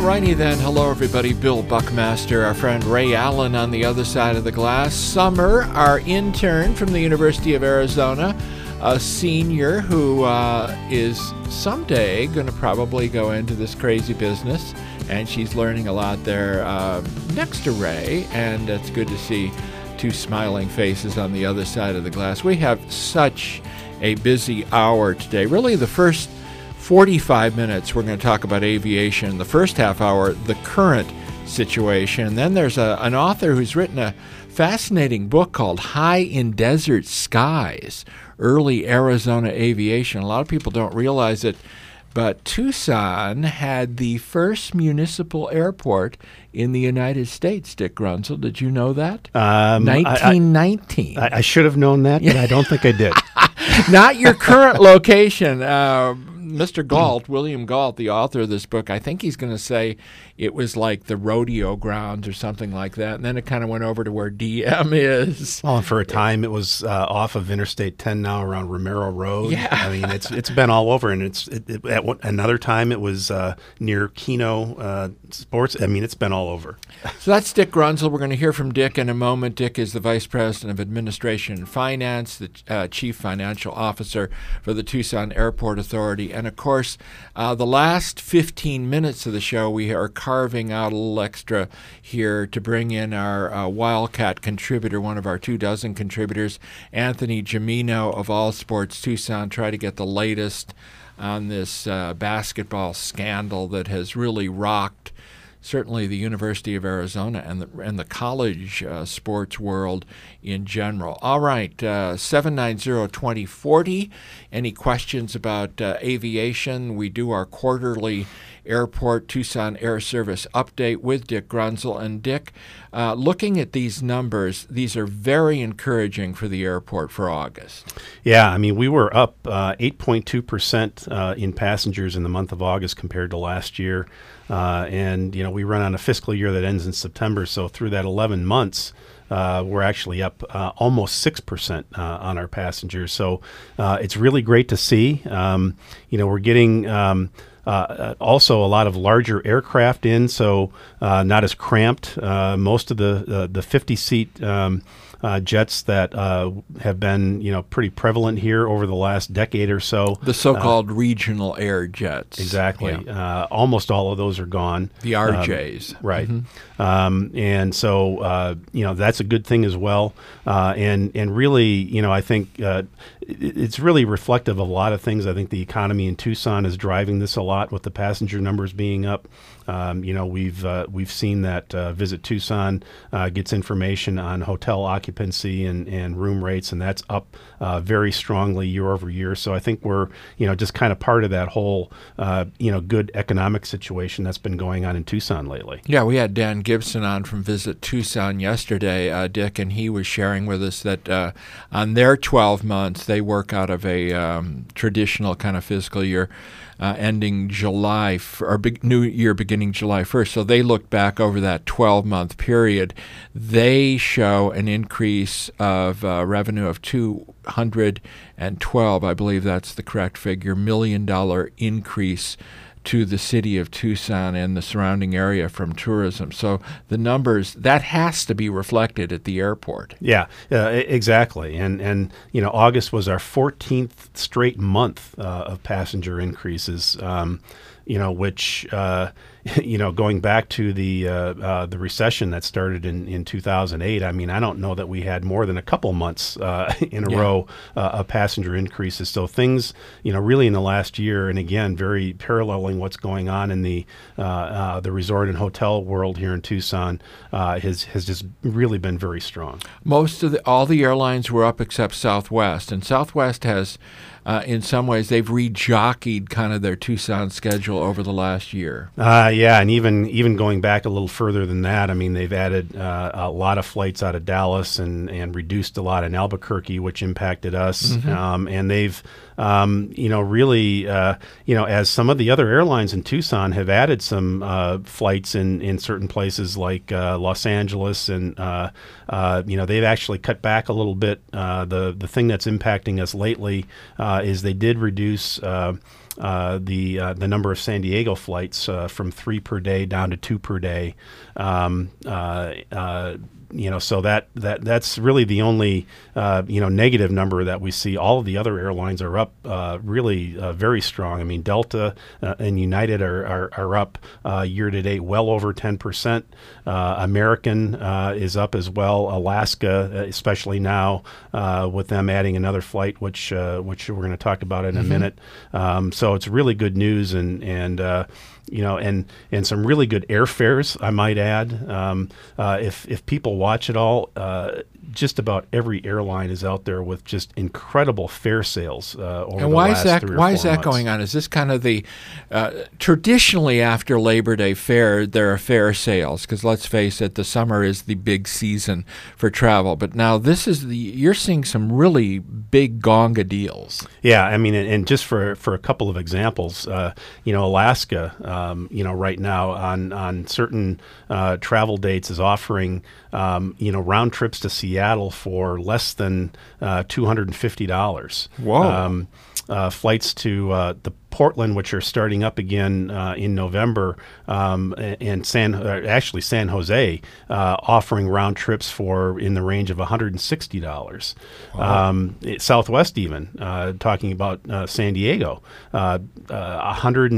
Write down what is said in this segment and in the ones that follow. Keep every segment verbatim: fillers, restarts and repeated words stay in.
Alrighty then, hello everybody, Bill Buckmaster, our friend Ray Allen on the other side of the glass, Summer, our intern from the University of Arizona, a senior who uh, is someday going to probably go into this crazy business, and she's learning a lot there uh, next to Ray, and it's good to see two smiling faces on the other side of the glass. We have such a busy hour today. Really, the first forty-five minutes, we're going to talk about aviation. The first half hour, the current situation. And then there's a, an author who's written a fascinating book called High in Desert Skies, Early Arizona Aviation. A lot of people don't realize it, but Tucson had the first municipal airport in the United States, Dick Grunzel. Did you know that? Um, nineteen nineteen. I, I, I should have known that, but I don't think I did. Not your current location. Uh, Mister Galt, William Galt, the author of this book, I think he's going to say it was like the rodeo grounds or something like that. And then it kind of went over to where D M is. Well, and for a time it was uh, off of Interstate ten now around Romero Road. Yeah. I mean, it's it's been all over. And it's it, it, at one, another time it was uh, near Keno uh, Sports. I mean, it's been all over. So that's Dick Grunzel. We're going to hear from Dick in a moment. Dick is the Vice President of Administration and Finance, the uh, Chief Financial Officer for the Tucson Airport Authority. And, of course, uh, the last fifteen minutes of the show, we are carving out a little extra here to bring in our uh, Wildcat contributor, one of our two dozen contributors, Anthony Gimino of All Sports Tucson, try to get the latest on this uh, basketball scandal that has really rocked certainly the University of Arizona and the, and the college uh, sports world in general. All right, uh, seven nine zero, two zero four zero. Any questions about uh, aviation? We do our quarterly Airport Tucson Air Service update with Dick Grunzel. And Dick, uh, looking at these numbers, these are very encouraging for the airport for August. Yeah, I mean, we were up uh, eight point two percent uh, in passengers in the month of August compared to last year. Uh, and, you know, we run on a fiscal year that ends in September. So through that eleven months, uh, we're actually up uh, almost six percent uh, on our passengers. So uh, it's really great to see. Um, you know, we're getting um, uh, also a lot of larger aircraft in, so uh, not as cramped. Uh, most of the uh, the fifty-seat um, Uh, jets that uh, have been, you know, pretty prevalent here over the last decade or so. The so-called uh, regional air jets. Exactly. Yeah. Uh, almost all of those are gone. The R Js. Um, right. Mm-hmm. Um, and so, uh, you know, that's a good thing as well. Uh, and, and really, you know, I think uh, it, it's really reflective of a lot of things. I think the economy in Tucson is driving this a lot with the passenger numbers being up. Um, you know, we've uh, we've seen that uh, Visit Tucson uh, gets information on hotel occupancy and, and room rates, and that's up uh, very strongly year over year. So I think we're, you know, just kind of part of that whole, uh, you know, good economic situation that's been going on in Tucson lately. Yeah, we had Dan Gibson on from Visit Tucson yesterday, uh, Dick, and he was sharing with us that uh, on their twelve months, they work out of a um, traditional kind of fiscal year. Uh, ending July, f- or big new year beginning July first. So they look back over that twelve-month period. They show an increase of uh, revenue of two hundred twelve, I believe that's the correct figure, million dollar increase to the city of Tucson and the surrounding area from tourism. So the numbers, that has to be reflected at the airport. Yeah, uh, exactly. And, and you know, August was our fourteenth straight month uh, of passenger increases, um, you know, which, uh, you know, going back to the uh, uh, the recession that started in, in two thousand eight, I mean, I don't know that we had more than a couple months uh, in a yeah. row uh, of passenger increases. So things, you know, really in the last year, and again, very paralleling what's going on in the uh, uh, the resort and hotel world here in Tucson, uh, has has just really been very strong. Most of the all the airlines were up except Southwest, and Southwest has. Uh, in some ways, they've rejockeyed kind of their Tucson schedule over the last year. Uh, yeah, and even even going back a little further than that, I mean, they've added uh, a lot of flights out of Dallas and, and reduced a lot in Albuquerque, which impacted us. Mm-hmm. Um, and they've, um, you know, really, uh, you know, as some of the other airlines in Tucson have added some uh, flights in, in certain places like uh, Los Angeles, and, uh, uh, you know, they've actually cut back a little bit. Uh, the, the thing that's impacting us lately uh, is they did reduce uh, uh, the uh, the number of San Diego flights uh, from three per day down to two per day. Um, uh, uh, You know, so that, that that's really the only uh, you know negative number that we see. All of the other airlines are up uh, really uh, very strong. I mean, Delta uh, and United are are, are up uh, year to date well over ten percent. Uh, American uh, is up as well. Alaska, especially now uh, with them adding another flight, which uh, which we're going to talk about in a mm-hmm. minute. Um, so it's really good news, and and. Uh, You know, and, and some really good airfares, I might add. Um, uh, if if people watch it all, uh, just about every airline is out there with just incredible fare sales uh, over and the why last is that, three or why four is that months. going on? Is this kind of the uh, traditionally after Labor Day fair, there are fare sales because let's face it, the summer is the big season for travel. But now this is the you're seeing some really big gonga deals. Yeah, I mean, and, and just for, for a couple of examples, uh, you know, Alaska, um, you know, right now on on certain uh, travel dates is offering um, you know round trips to Seattle for less than uh, two hundred fifty dollars. Whoa. Um, uh, flights to uh, the Portland, which are starting up again uh, in November, um, and San uh, actually San Jose, uh, offering round trips for in the range of one hundred sixty dollars. Wow. Um, it, Southwest even uh, talking about uh, San Diego, uh, uh, one hundred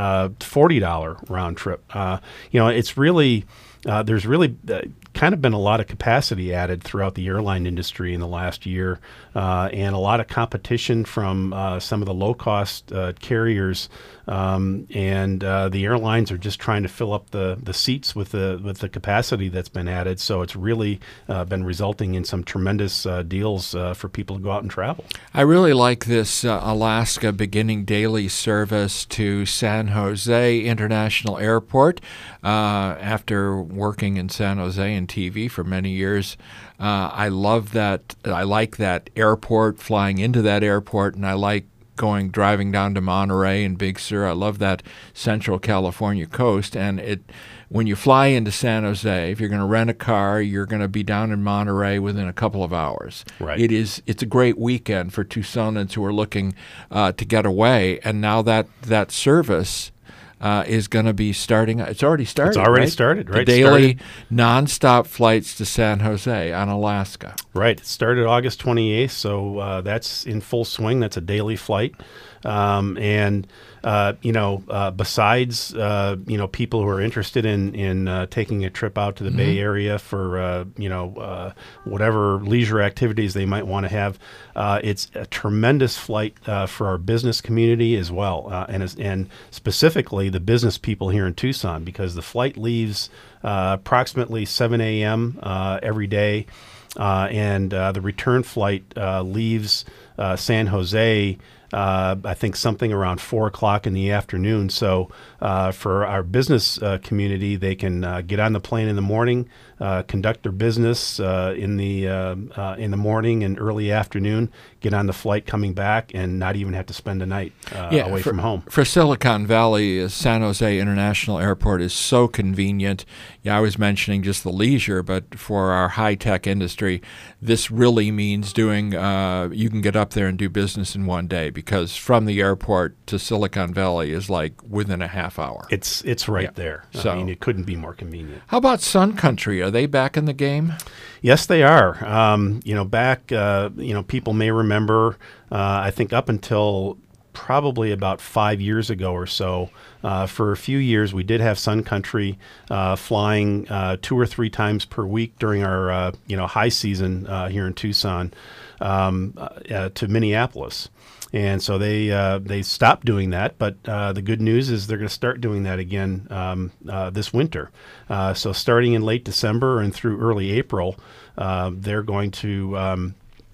forty dollars round trip. Uh, you know, it's really uh, there's really uh, kind of been a lot of capacity added throughout the airline industry in the last year, uh, and a lot of competition from uh, some of the low-cost uh, carriers, um, and uh, the airlines are just trying to fill up the, the seats with the with the capacity that's been added. So it's really uh, been resulting in some tremendous uh, deals uh, for people to go out and travel. I really like this uh, Alaska beginning daily service to San Jose International Airport. Uh, after working in San Jose in T V for many years, uh, I love that. I like that airport, flying into that airport, and I like going driving down to Monterey and Big Sur. I love that Central California coast, and it when you fly into San Jose, if you're going to rent a car, you're going to be down in Monterey within a couple of hours. Right. It is it's a great weekend for Tucsonans who are looking uh, to get away, and now that that service Uh, is going to be starting. It's already started. It's already right? started, right? The daily started. nonstop flights to San Jose on Alaska. Right. It started August twenty-eighth, so uh, that's in full swing. That's a daily flight. Um, and, uh, you know, uh, besides, uh, you know, people who are interested in, in uh, taking a trip out to the mm-hmm. Bay Area for, uh, you know, uh, whatever leisure activities they might want to have, uh, it's a tremendous flight uh, for our business community as well. Uh, and, and specifically the business people here in Tucson, because the flight leaves uh, approximately seven a.m. Uh, every day. Uh, and uh, the return flight uh, leaves uh, San Jose Uh, I think something around four o'clock in the afternoon. So uh, for our business uh, community, they can uh, get on the plane in the morning, uh, conduct their business uh, in the uh, uh, in the morning and early afternoon, get on the flight coming back, and not even have to spend a night uh, yeah, away for, from home. For Silicon Valley, uh, San Jose International Airport is so convenient. Yeah, I was mentioning just the leisure, but for our high-tech industry, this really means doing. Uh, you can get up there and do business in one day, because from the airport to Silicon Valley is like within a half hour. It's it's right yeah. there. So, I mean, it couldn't be more convenient. How about Sun Country? Are they back in the game? Yes, they are. Um, you know, back, uh, you know, people may remember, uh, I think up until probably about five years ago or so, uh, for a few years, we did have Sun Country uh, flying uh, two or three times per week during our, uh, you know, high season uh, here in Tucson um, uh, to Minneapolis. And so they uh, they stopped doing that, but uh, the good news is they're going to start doing that again um, uh, this winter. Uh, so starting in late December and through early April, uh, they're going to um,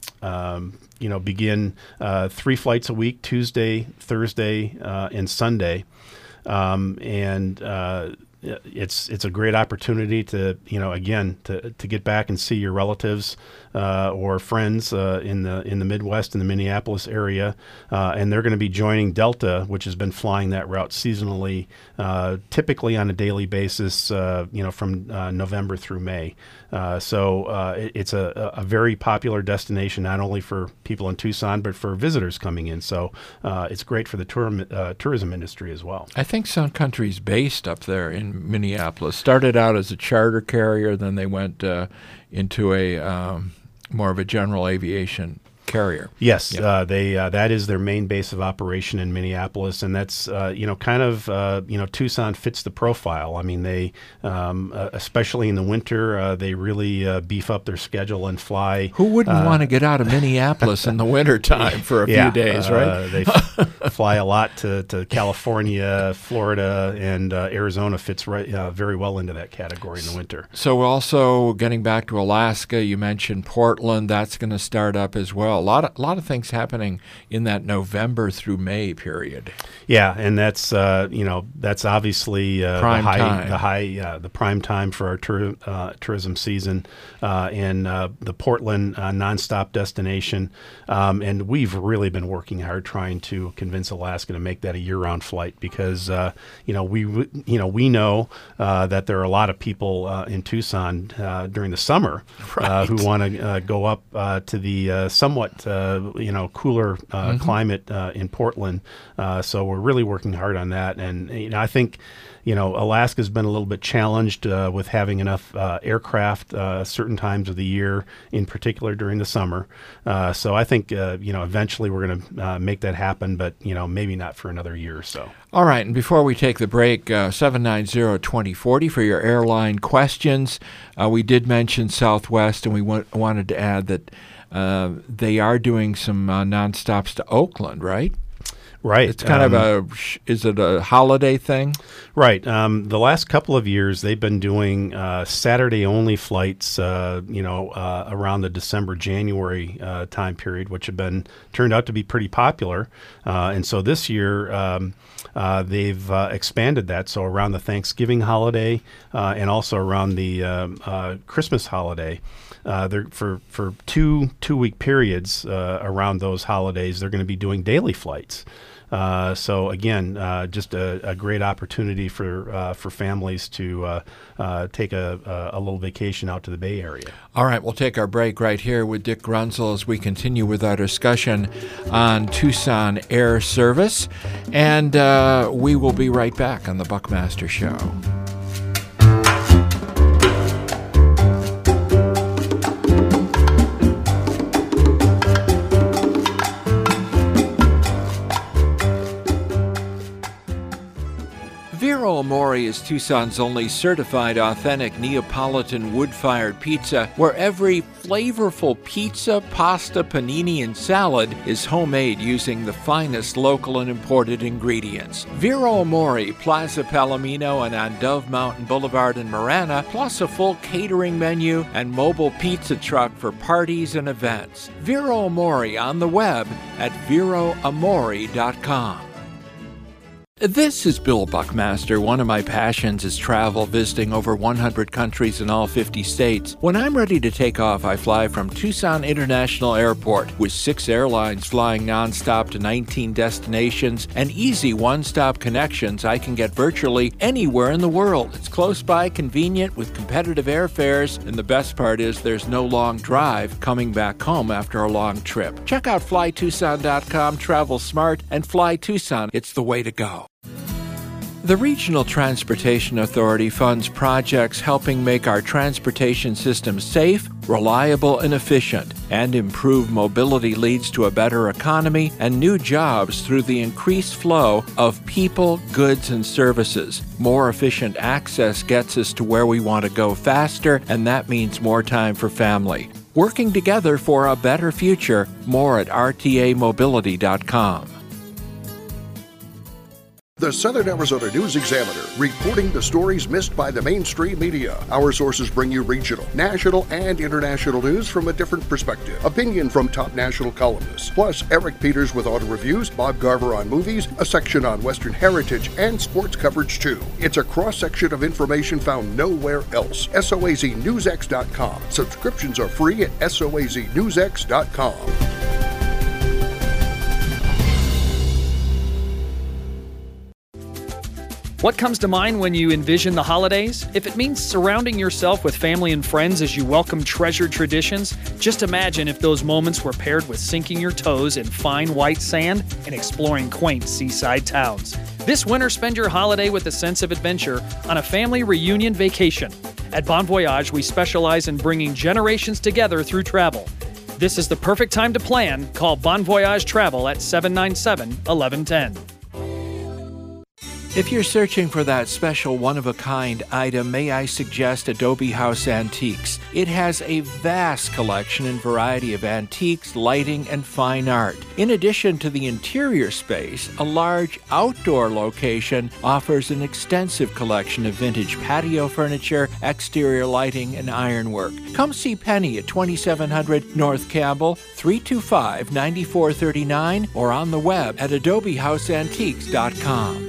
um, you know begin uh, three flights a week: Tuesday, Thursday, uh, and Sunday. Um, and uh, it's it's a great opportunity to, you know, again, to, to get back and see your relatives uh, or friends uh, in the in the Midwest, in the Minneapolis area. Uh, and they're going to be joining Delta, which has been flying that route seasonally, uh, typically on a daily basis, uh, you know, from uh, November through May. Uh, so uh, it, it's a, a very popular destination, not only for people in Tucson, but for visitors coming in. So uh, it's great for the tour, uh, tourism industry as well. I think Sun Country's based up there in Minneapolis. Started out as a charter carrier, then they went uh, into a um, more of a general aviation carrier. Yes, Yep. uh, they uh, that is their main base of operation in Minneapolis, and that's uh, you know kind of uh, you know Tucson fits the profile. I mean, they um, uh, especially in the winter, uh, they really uh, beef up their schedule and fly. Who wouldn't uh, want to get out of Minneapolis in the wintertime for a yeah, few days, uh, right? They f- fly a lot to, to California, Florida, and uh, Arizona fits right uh, very well into that category in the winter. So also getting back to Alaska, you mentioned Portland. That's going to start up as well. A lot of, a lot of things happening in that November through May period. Yeah, and that's uh, you know that's obviously uh, Prime the high time. the high uh, the prime time for our tour, uh, tourism season, uh, and uh, the Portland uh, nonstop destination. Um, and we've really been working hard trying to convince Alaska to make that a year-round flight because uh, you know we w- you know we know uh, that there are a lot of people uh, in Tucson uh, during the summer Right. uh, who want to uh, go up uh, to the uh, somewhat uh, you know cooler uh, Mm-hmm. climate uh, in Portland. Uh, so we're really working hard on that, and you know I think you know Alaska's been a little bit challenged uh, with having enough uh, aircraft uh, certain times of the year, in particular during the summer. Uh, so I think uh, you know eventually we're going to uh, make that happen, but you know maybe not for another year or so. All right, and before we take the break, uh, seven nine zero, two zero four zero for your airline questions. Uh, we did mention Southwest, and we wa- wanted to add that uh, they are doing some uh, nonstops to Oakland, right? Right. It's kind um, of a, sh- is it a holiday thing? Right. Um, the last couple of years, they've been doing uh, Saturday-only flights, uh, you know, uh, around the December, January uh, time period, which have been turned out to be pretty popular. Uh, and so this year, um, uh, they've uh, expanded that. So around the Thanksgiving holiday uh, and also around the um, uh, Christmas holiday. Uh, they're for for two two week periods uh, around those holidays. They're going to be doing daily flights. Uh, so again, uh, just a, a great opportunity for uh, for families to uh, uh, take a, a, a little vacation out to the Bay Area. All right, we'll take our break right here with Dick Grunzel as we continue with our discussion on Tucson Air Service, and uh, we will be right back on the Buckmaster Show. Vero Amore is Tucson's only certified authentic Neapolitan wood-fired pizza, where every flavorful pizza, pasta, panini, and salad is homemade using the finest local and imported ingredients. Vero Amore, Plaza Palomino, and on Dove Mountain Boulevard in Marana, plus a full catering menu and mobile pizza truck for parties and events. Vero Amore on the web at vero amore dot com. This is Bill Buckmaster. One of my passions is travel, visiting over one hundred countries in all fifty states. When I'm ready to take off, I fly from Tucson International Airport with six airlines flying nonstop to nineteen destinations and easy one-stop connections. I can get virtually anywhere in the world. It's close by, convenient, with competitive airfares, and the best part is there's no long drive coming back home after a long trip. Check out fly tucson dot com, travel smart, and Fly Tucson. It's the way to go. The Regional Transportation Authority funds projects helping make our transportation system safe, reliable, and efficient, and improve mobility leads to a better economy and new jobs through the increased flow of people, goods, and services. More efficient access gets us to where we want to go faster, and that means more time for family. Working together for a better future. More at r t a mobility dot com. The Southern Arizona News Examiner, reporting the stories missed by the mainstream media. Our sources bring you regional, national, and international news from a different perspective. Opinion from top national columnists. Plus, Eric Peters with auto reviews, Bob Garver on movies, a section on Western heritage, and sports coverage too. It's a cross-section of information found nowhere else. S O A Z News X dot com. Subscriptions are free at S O A Z News X dot com. What comes to mind when you envision the holidays? If it means surrounding yourself with family and friends as you welcome treasured traditions, just imagine if those moments were paired with sinking your toes in fine white sand and exploring quaint seaside towns. This winter, spend your holiday with a sense of adventure on a family reunion vacation. At Bon Voyage, we specialize in bringing generations together through travel. This is the perfect time to plan. Call Bon Voyage Travel at seven nine seven, one one one zero. If you're searching for that special one-of-a-kind item, may I suggest Adobe House Antiques. It has a vast collection and variety of antiques, lighting, and fine art. In addition to the interior space, a large outdoor location offers an extensive collection of vintage patio furniture, exterior lighting, and ironwork. Come see Penny at twenty-seven hundred North Campbell, three two five, nine four three nine, or on the web at adobe house antiques dot com.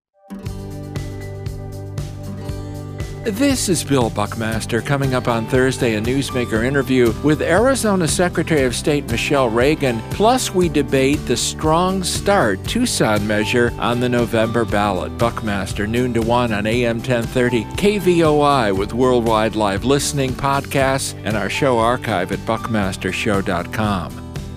This is Bill Buckmaster. Coming up on Thursday, a newsmaker interview with Arizona Secretary of State Michelle Reagan. Plus, we debate the Strong Start Tucson measure on the November ballot. Buckmaster, noon to one on A M ten thirty, K V O I, with worldwide live listening, podcasts, and our show archive at buckmaster show dot com.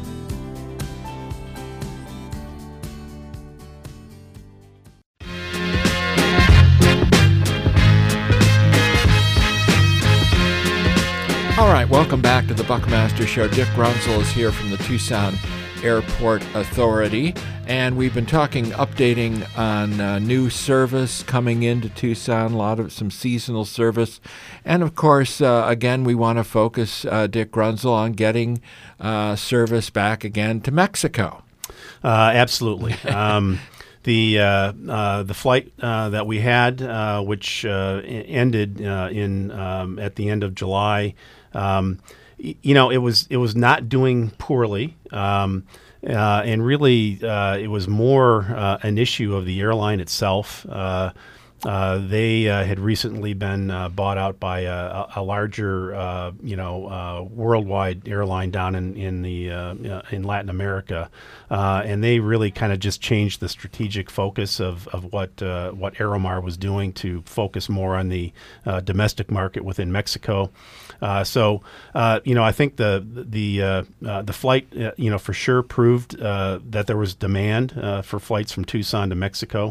All right, welcome back to the Buckmaster Show. Dick Grunzel is here from the Tucson Airport Authority, and we've been talking, updating on uh, new service coming into Tucson, a lot of some seasonal service, and of course, uh, again, we want to focus, uh, Dick Grunzel, on getting uh, service back again to Mexico. Uh, absolutely. Um, The uh, uh, the flight uh, that we had, uh, which uh, ended uh, in um, at the end of July, um, y- you know, it was it was not doing poorly, um, uh, and really uh, it was more uh, an issue of the airline itself. Uh, Uh, they uh, had recently been uh, bought out by a, a larger, uh, you know, uh, worldwide airline down in in the uh, in Latin America, uh, and they really kind of just changed the strategic focus of of what uh, what Aeromar was doing to focus more on the uh, domestic market within Mexico. Uh, so, uh, you know, I think the the uh, uh, the flight, uh, you know, for sure proved uh, that there was demand uh, for flights from Tucson to Mexico.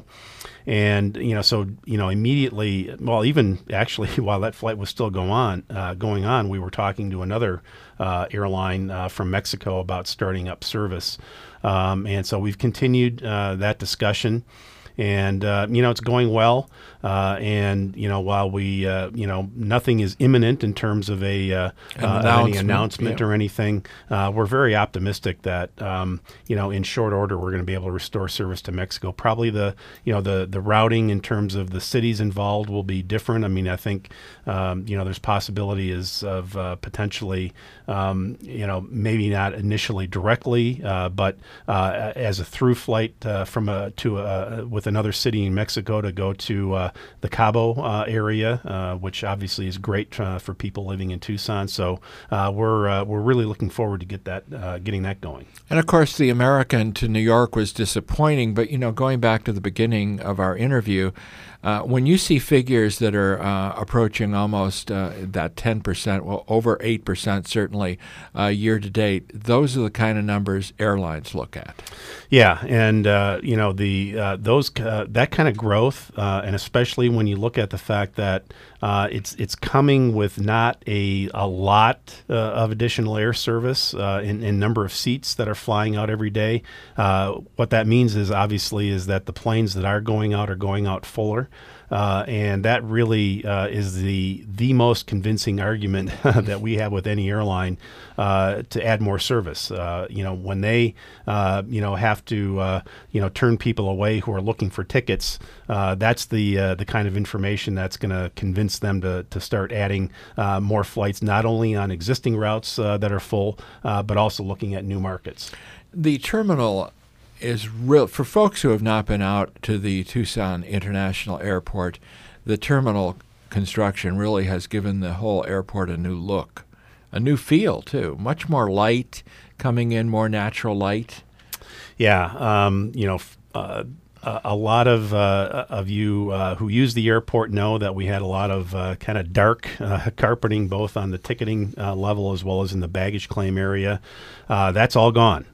And, you know, so, you know, immediately, well, even actually while that flight was still go on, uh, going on, we were talking to another uh, airline uh, from Mexico about starting up service. Um, and so we've continued uh, that discussion. And, uh, you know, it's going well. Uh, and, you know, while we, uh, you know, nothing is imminent in terms of a uh, An uh, announcement, any announcement yeah. or anything, uh, we're very optimistic that, um, you know, in short order, we're going to be able to restore service to Mexico. Probably the, you know, the, the routing in terms of the cities involved will be different. I mean, I think, um, you know, there's possibility is of uh, potentially, um, you know, maybe not initially directly, uh, but uh, as a through flight uh, from a, to a, with another city in Mexico to go to uh, the Cabo uh, area, uh, which obviously is great uh, for people living in Tucson. So uh, we're uh, we're really looking forward to get that uh, getting that going. And of course, the American to New York was disappointing. But you know, going back to the beginning of our interview, uh, when you see figures that are uh, approaching almost uh, that ten percent, well, over eight percent certainly uh, year to date, those are the kind of numbers airlines look at. Yeah, and uh, you know the uh, those uh, that kind of growth, uh, and especially when you look at the fact that uh, it's it's coming with not a a lot uh, of additional air service uh, in, in number of seats that are flying out every day. Uh, what that means is obviously is that the planes that are going out are going out fuller. uh, and that really uh, is the the most convincing argument that we have with any airline uh, to add more service. Uh, you know, when they uh, you know have to uh, you know turn people away who are looking for tickets, uh, that's the uh, the kind of information that's going to convince them to to start adding uh, more flights, not only on existing routes uh, that are full, uh, but also looking at new markets. The terminal is real for folks who have not been out to the Tucson International Airport. The terminal construction really has given the whole airport a new look, a new feel too. Much more light coming in, more natural light. Yeah, um, you know. Uh, Uh, a lot of uh, of you uh, who use the airport know that we had a lot of uh, kind of dark uh, carpeting, both on the ticketing uh, level as well as in the baggage claim area. Uh, that's all gone.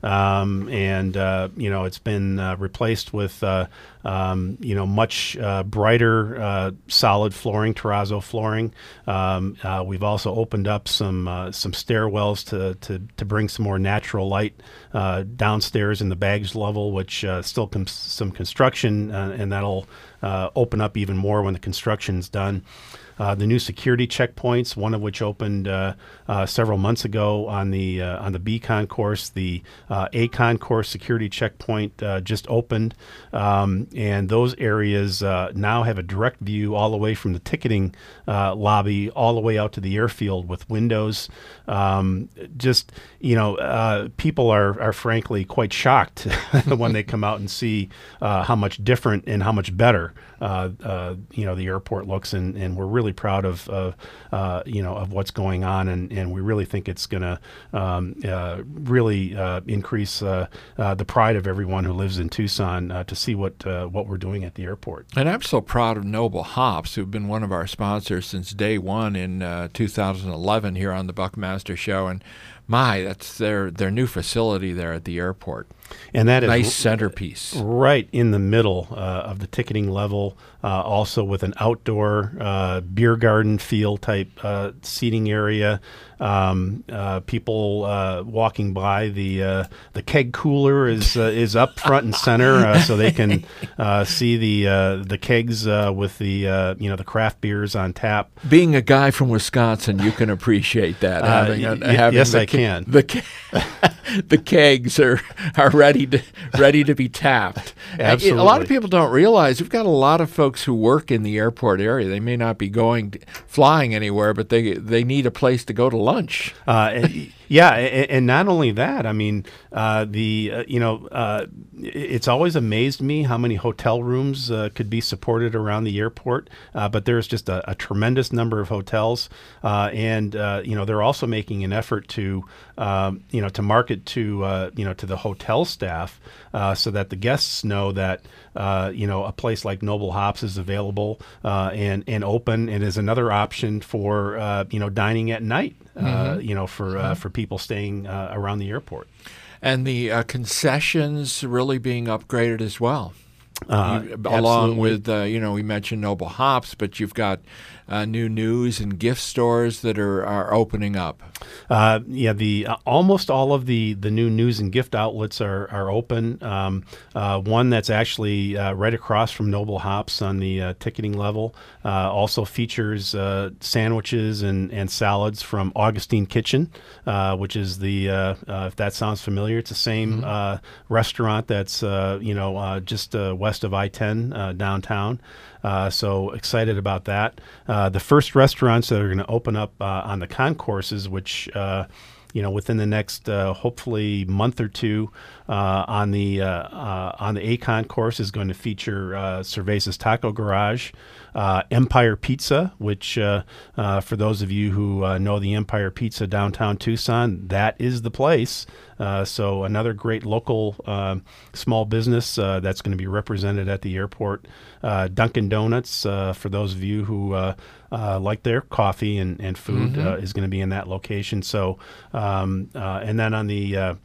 Um, and, uh, you know, it's been uh, replaced with, uh, um, you know, much uh, brighter uh, solid flooring, terrazzo flooring. Um, uh, we've also opened up some uh, some stairwells to, to, to bring some more natural light uh, downstairs in the baggage level, which uh, still comes some construction, uh, and that'll uh, open up even more when the construction's done. Uh, the new security checkpoints, one of which opened uh, uh, several months ago on the uh, on the B concourse. The uh, A concourse security checkpoint uh, just opened, um, and those areas uh, now have a direct view all the way from the ticketing uh, lobby all the way out to the airfield with windows. Um, just you know, uh, people are are frankly quite shocked when they come out and see uh, how much different and how much better uh, uh, you know the airport looks, and, and we're really proud of uh, uh, you know of what's going on, and, and we really think it's going to um, uh, really uh, increase uh, uh, the pride of everyone who lives in Tucson uh, to see what uh, what we're doing at the airport. And I'm so proud of Noble Hops, who've been one of our sponsors since day one in uh, two thousand eleven here on the Buckmaster Show, and my, that's their their new facility there at the airport. And that is nice centerpiece, right in the middle uh, of the ticketing level. Uh, also with an outdoor uh, beer garden feel type uh, seating area. Um, uh, people uh, walking by, the uh, the keg cooler is uh, is up front and center, uh, so they can uh, see the uh, the kegs uh, with the uh, you know the craft beers on tap. Being a guy from Wisconsin, you can appreciate that. Uh, having y- a, having yes, the I ke- can. The ke- the kegs are are ready to ready to be tapped. Absolutely. A lot of people don't realize we've got a lot of folks who work in the airport area. They may not be going to, flying anywhere, but they they need a place to go to lunch. Uh, yeah, and, and not only that, I mean, uh, the uh, you know, uh, it's always amazed me how many hotel rooms uh, could be supported around the airport, uh, but there's just a, a tremendous number of hotels, uh, and uh, you know, they're also making an effort to um, you know to market to uh, you know to the hotel staff uh, so that the guests know that uh, you know a place like Noble Hops is available uh, and and open, and is another option for uh, you know dining at night. Uh, Mm-hmm. you know, for uh, for people staying uh, around the airport. And the uh, concessions really being upgraded as well. Uh, You- along absolutely. with, uh, you know, we mentioned Noble Hops, but you've got uh, new news and gift stores that are, are opening up. Uh, yeah, the uh, almost all of the, the new news and gift outlets are are open. Um, uh, one that's actually uh, right across from Noble Hops on the uh, ticketing level uh, also features uh, sandwiches and, and salads from Augustine Kitchen, uh, which is the uh, uh, if that sounds familiar, it's the same uh, restaurant that's uh, you know uh, just uh, west of I ten uh, downtown. Uh, so excited about that. Uh, the first restaurants that are going to open up uh, on the concourses, which uh, you know within the next uh, hopefully month or two, uh, on the uh, uh, on the A concourse is going to feature uh, Cerveza's Taco Garage, uh, Empire Pizza, which uh, uh, for those of you who uh, know the Empire Pizza downtown Tucson, that is the place. Uh, so another great local uh, small business uh, that's going to be represented at the airport. Uh, Dunkin' Donuts, uh, for those of you who uh, uh, like their coffee and, and food, Mm-hmm. uh, is going to be in that location. So, um, uh, and then on the uh,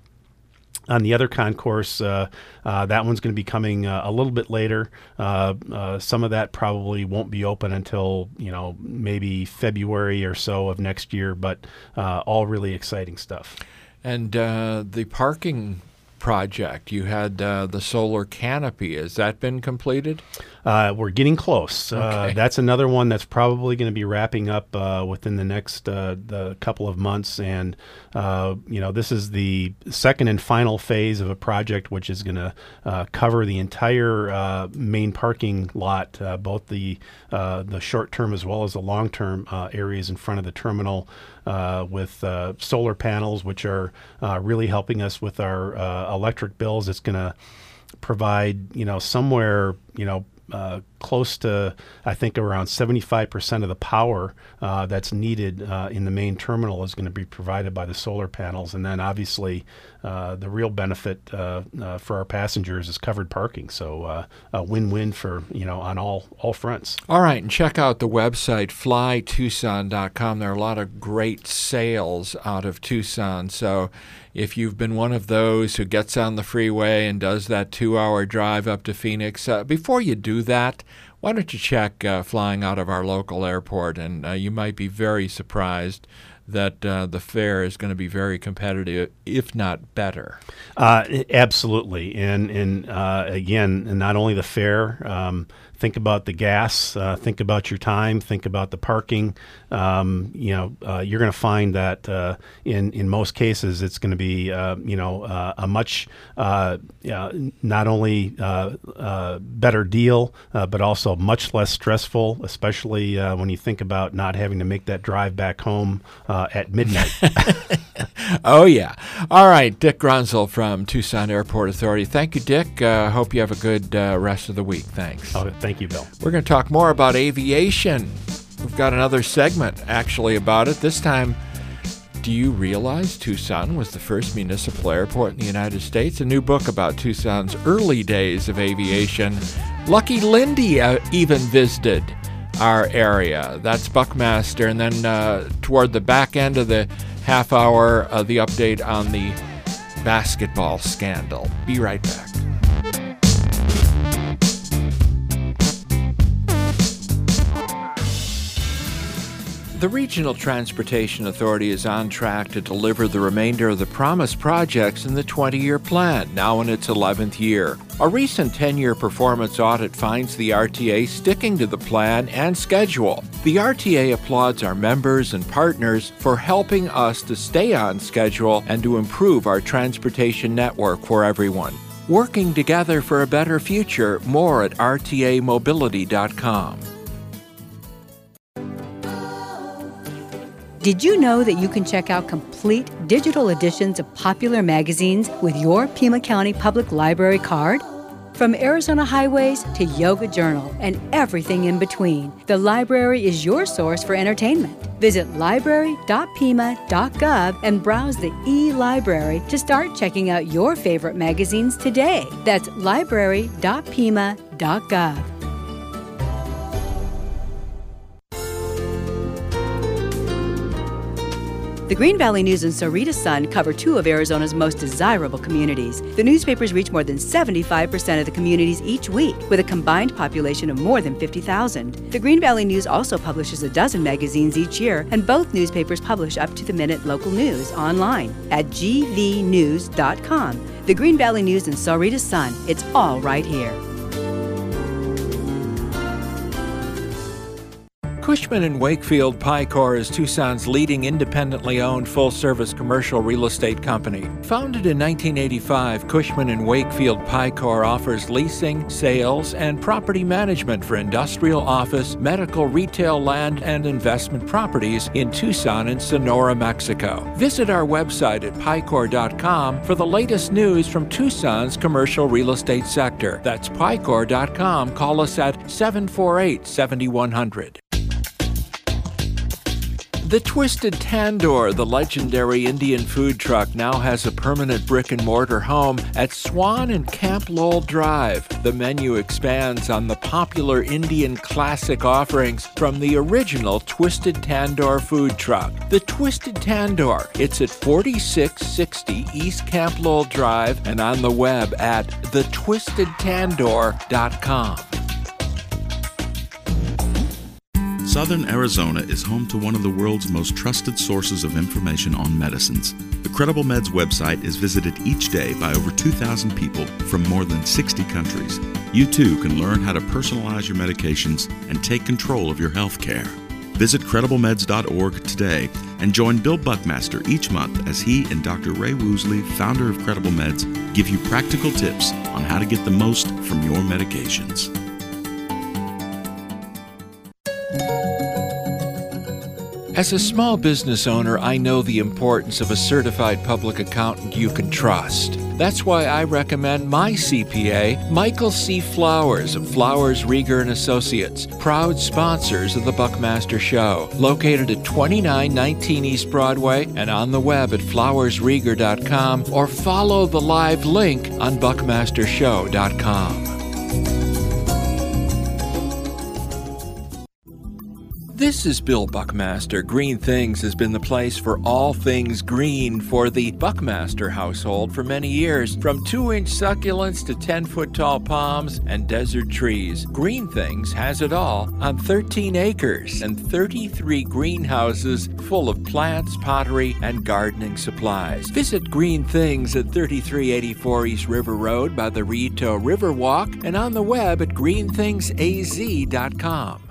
on the other concourse, uh, uh, that one's going to be coming uh, a little bit later. Uh, uh, some of that probably won't be open until, you know, maybe February or so of next year, but uh, all really exciting stuff. And uh, the parking project, you had uh, the solar canopy. Has that been completed? Uh, we're getting close. Okay. Uh, that's another one that's probably going to be wrapping up uh, within the next uh, the couple of months. And, uh, you know, this is the second and final phase of a project which is going to uh, cover the entire uh, main parking lot, uh, both the uh, the short-term as well as the long-term uh, areas in front of the terminal, uh, with uh, solar panels, which are uh, really helping us with our uh, electric bills. It's going to provide, you know, somewhere, you know, Uh, close to, I think, around seventy-five percent of the power uh, that's needed uh, in the main terminal is going to be provided by the solar panels. And then obviously uh, the real benefit uh, uh, for our passengers is covered parking. So uh, a win-win for, you know, on all, all fronts. All right, and check out the website fly tucson dot com. There are a lot of great sales out of Tucson. So if you've been one of those who gets on the freeway and does that two-hour drive up to Phoenix, uh, before you do that, why don't you check uh, flying out of our local airport, and uh, you might be very surprised that uh, the fare is going to be very competitive, if not better. Uh, absolutely. And, and uh, again, not only the fare, um, think about the gas, uh, think about your time, think about the parking. Um, you know, uh, you're going to find that uh, in, in most cases it's going to be, uh, you know, uh, a much, uh, uh, not only uh, uh, better deal, uh, but also much less stressful, especially uh, when you think about not having to make that drive back home uh, at midnight. Oh, yeah. All right, Dick Grunzel from Tucson Airport Authority. Thank you, Dick. Uh, hope you have a good uh, rest of the week. Thanks. Oh, thank you, Bill. We're going to talk more about aviation. We've got another segment, actually, about it. This time, do you realize Tucson was the first municipal airport in the United States? A new book about Tucson's early days of aviation. Lucky Lindy uh, even visited our area. That's Buckmaster. And then uh, toward the back end of the half hour, uh, the update on the basketball scandal. Be right back. The Regional Transportation Authority is on track to deliver the remainder of the promised projects in the twenty-year plan, now in its eleventh year. A recent ten-year performance audit finds the R T A sticking to the plan and schedule. The R T A applauds our members and partners for helping us to stay on schedule and to improve our transportation network for everyone. Working together for a better future, more at r t a mobility dot com. Did you know that you can check out complete digital editions of popular magazines with your Pima County Public Library card? From Arizona Highways to Yoga Journal and everything in between, the library is your source for entertainment. Visit library dot pima dot gov and browse the e-library to start checking out your favorite magazines today. That's library dot pima dot gov. The Green Valley News and Sahuarita Sun cover two of Arizona's most desirable communities. The newspapers reach more than seventy-five percent of the communities each week, with a combined population of more than fifty thousand. The Green Valley News also publishes a dozen magazines each year, and both newspapers publish up-to-the-minute local news online at g v news dot com. The Green Valley News and Sahuarita Sun, it's all right here. Cushman and Wakefield Picor is Tucson's leading independently owned full-service commercial real estate company. Founded in nineteen eighty-five, Cushman and Wakefield Picor offers leasing, sales, and property management for industrial, office, medical, retail, land, and investment properties in Tucson and Sonora, Mexico. Visit our website at picor dot com for the latest news from Tucson's commercial real estate sector. That's picor dot com. Call us at seven four eight, seven one zero zero. The Twisted Tandoor, the legendary Indian food truck, now has a permanent brick-and-mortar home at Swan and Camp Lowell Drive. The menu expands on the popular Indian classic offerings from the original Twisted Tandoor food truck. The Twisted Tandoor, it's at forty-six sixty East Camp Lowell Drive and on the web at the twisted tandoor dot com. Southern Arizona is home to one of the world's most trusted sources of information on medicines. The Credible Meds website is visited each day by over two thousand people from more than sixty countries. you too can learn how to personalize your medications and take control of your health care. Visit credible meds dot org today and join Bill Buckmaster each month as he and Doctor Ray Woosley, founder of Credible Meds, give you practical tips on how to get the most from your medications. As a small business owner, I know the importance of a certified public accountant you can trust. That's why I recommend my C P A, Michael C. Flowers of Flowers, Rieger and Associates, proud sponsors of the Buckmaster Show, located at twenty-nine nineteen East Broadway and on the web at flowers rieger dot com, or follow the live link on buckmaster show dot com. This is Bill Buckmaster. Green Things has been the place for all things green for the Buckmaster household for many years. From two-inch succulents to ten-foot tall palms and desert trees, Green Things has it all on thirteen acres and thirty-three greenhouses full of plants, pottery, and gardening supplies. Visit Green Things at thirty-three eighty-four East River Road by the Rito Riverwalk and on the web at green things a z dot com.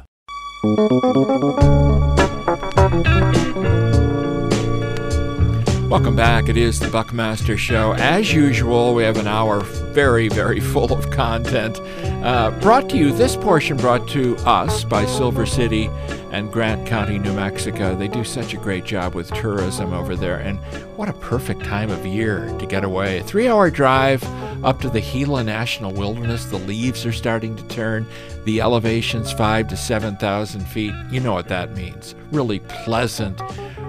Welcome back. It is the Buckmaster Show. As usual, we have an hour very, very full of content. Uh, brought to you, this portion brought to us by Silver City and Grant County, New Mexico. They do such a great job with tourism over there, and what a perfect time of year to get away. A three-hour drive up to the Gila National Wilderness. The leaves are starting to turn. The elevation's five to seven thousand feet. You know what that means. Really pleasant,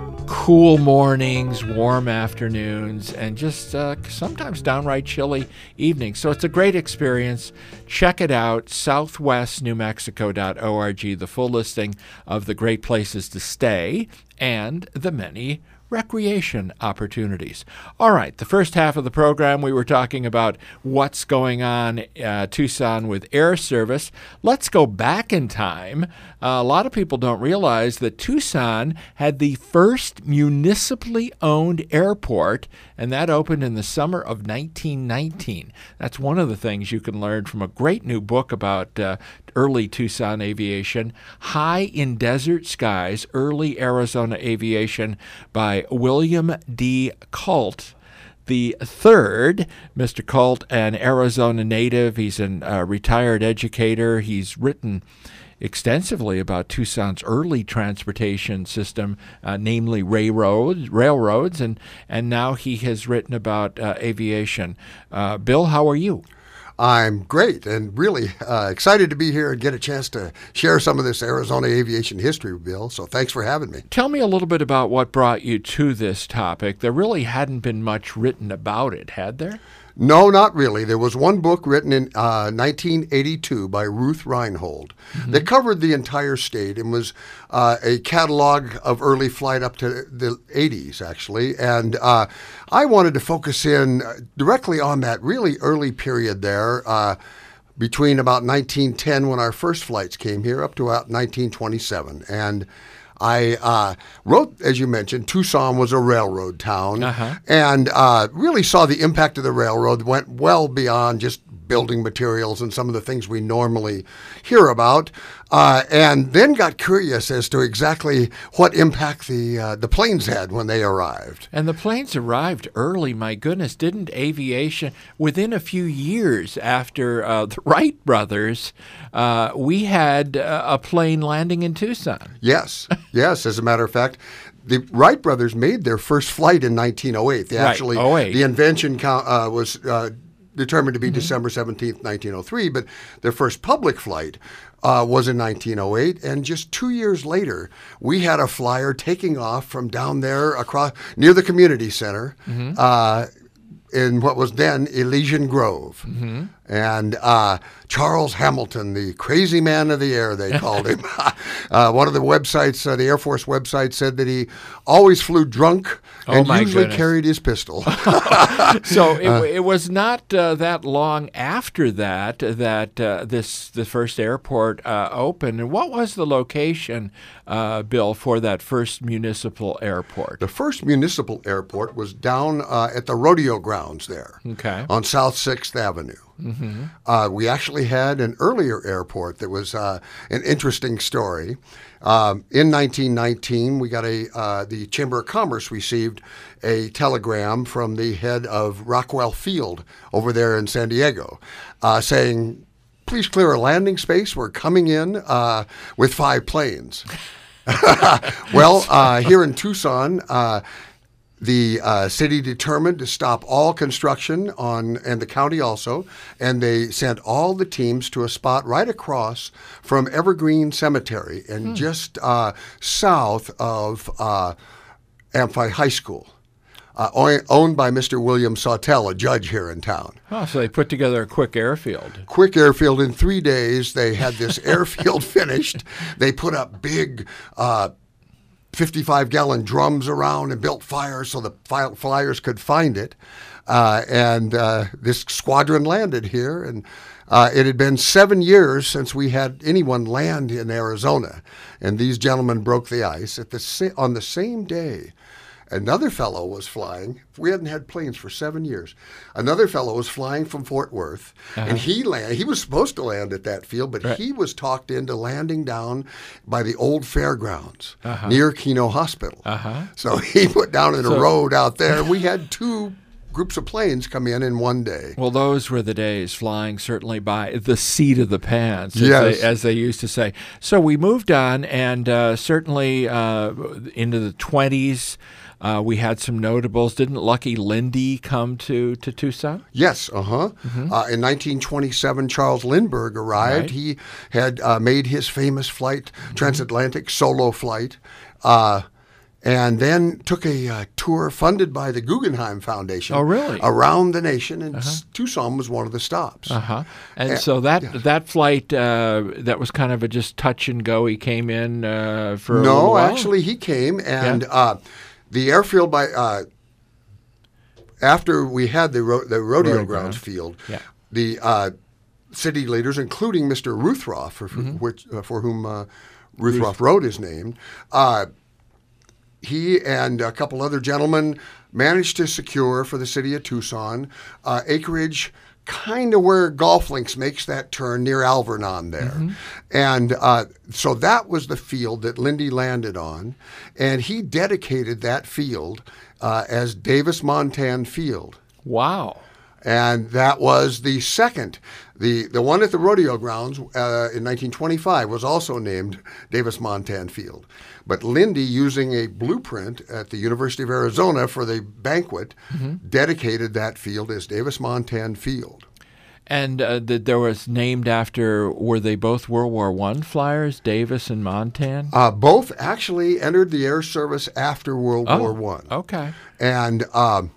cool mornings, warm afternoons, and just uh, sometimes downright chilly evenings. So it's a great experience. Check it out, southwest new mexico dot org, the full listing of the great places to stay and the many recreation opportunities. All right, the first half of the program, we were talking about what's going on uh, Tucson with air service. Let's go back in time. Uh, a lot of people don't realize that Tucson had the first municipally owned airport, and that opened in the summer of nineteen nineteen. That's one of the things you can learn from a great new book about uh, early Tucson aviation, High in Desert Skies, Early Arizona Aviation by William D. Colt the third. Mister Colt, an Arizona native. He's a uh, retired educator. He's written extensively about Tucson's early transportation system, uh, namely railroads, railroads, and, and now he has written about uh, aviation. Uh, Bill, how are you? I'm great and really uh, excited to be here and get a chance to share some of this Arizona aviation history, Bill. So thanks for having me. Tell me a little bit about what brought you to this topic. There really hadn't been much written about it, had there? No, not really. There was one book written in uh, nineteen eighty-two by Ruth Reinhold mm-hmm. that covered the entire state and was uh, a catalog of early flight up to the eighties, actually. And uh, I wanted to focus in directly on that really early period there uh, between about nineteen ten, when our first flights came here, up to about nineteen twenty-seven. And I uh, wrote, as you mentioned, Tucson was a railroad town, uh-huh. and uh, really saw the impact of the railroad went well beyond just building materials and some of the things we normally hear about, uh, and then got curious as to exactly what impact the uh, the planes had when they arrived. And the planes arrived early, my goodness. Didn't aviation, within a few years after uh, the Wright brothers, uh, we had uh, a plane landing in Tucson? Yes, yes. As a matter of fact, the Wright brothers made their first flight in nineteen oh eight. They right. actually, oh eight. The invention count, uh, was uh, determined to be mm-hmm. December seventeenth, nineteen oh three, but their first public flight uh, was in nineteen oh eight, and just two years later, we had a flyer taking off from down there across near the community center mm-hmm. uh, in what was then Elysian Grove. Mm-hmm. And uh, Charles Hamilton, the crazy man of the air, they called him. uh, one of the websites, uh, the Air Force website, said that he always flew drunk and oh usually goodness. carried his pistol. So it, uh, it was not uh, that long after that that uh, this the first airport uh, opened. And what was the location, uh, Bill, for that first municipal airport? The first municipal airport was down uh, at the rodeo grounds there okay. on South sixth Avenue. Mm-hmm. Uh, we actually had an earlier airport that was uh, an interesting story. Um, in nineteen nineteen, we got a uh, the Chamber of Commerce received a telegram from the head of Rockwell Field over there in San Diego, uh, saying, "Please clear a landing space. We're coming in uh, with five planes." Well, uh, here in Tucson, uh, the uh, city determined to stop all construction on, and the county also, and they sent all the teams to a spot right across from Evergreen Cemetery and hmm. just uh, south of uh, Amphi High School. Uh, owned by Mister William Sawtell, a judge here in town. Oh, so they put together a quick airfield. Quick airfield. In three days, they had this airfield finished. They put up big uh, fifty-five gallon drums around and built fires so the fi- flyers could find it. Uh, and uh, this squadron landed here. And uh, it had been seven years since we had anyone land in Arizona. And these gentlemen broke the ice at the sa- on the same day. Another fellow was flying. We hadn't had planes for seven years. Another fellow was flying from Fort Worth, uh-huh. and he land. He was supposed to land at that field, but right. he was talked into landing down by the old fairgrounds uh-huh. near Keno Hospital. Uh-huh. So he put down in so, a road out there. We had two groups of planes come in in one day. Well, those were the days, flying certainly by the seat of the pants, as, yes. they, as they used to say. So we moved on, and uh, certainly uh, into the twenties, Uh, we had some notables. Didn't Lucky Lindy come to, to Tucson? Yes, uh-huh. Mm-hmm. Uh, in nineteen twenty-seven, Charles Lindbergh arrived. Right. He had uh, made his famous flight, mm-hmm. transatlantic solo flight, uh, and then took a uh, tour funded by the Guggenheim Foundation. Oh, really? Around the nation, and uh-huh. Tucson was one of the stops. Uh-huh. And, and so that yeah. that flight, uh, that was kind of a just touch and go. He came in uh, for a No, little while? actually he came, and... Yeah. Uh, The airfield by uh, after we had the ro- the rodeo, rodeo grounds ground. field, yeah. the uh, city leaders, including Mister Ruthroff, for, mm-hmm. which, uh, for whom uh, Ruthroff Ruth. Road is named, uh, he and a couple other gentlemen managed to secure for the city of Tucson uh, acreage kind of where Golf Links makes that turn near Alvernon there. Mm-hmm. And uh, so that was the field that Lindy landed on, and he dedicated that field uh, as Davis Montan Field. Wow. And that was the second. The the one at the rodeo grounds uh, in nineteen twenty-five was also named Davis Montan Field. But Lindy, using a blueprint at the University of Arizona for the banquet, mm-hmm. dedicated that field as Davis Montan Field. And uh, that there was named after, were they both World War One flyers, Davis and Montan? Uh, both actually entered the Air Service after World oh, War One. Okay. And um,